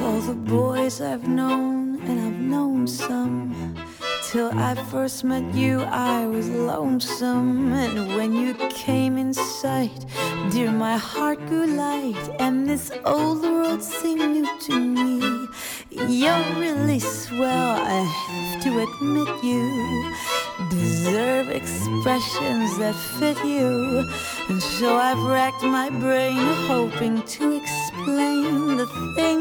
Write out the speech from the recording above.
all the boys I've known, and I've known some. Till I first met you, I was lonesome. And when you came in sight, dear, my heart grew light, and this old world seemed new to me. You're really swell, I have to admit you deserve expressions that fit you. And so I've racked my brain hoping to explain the things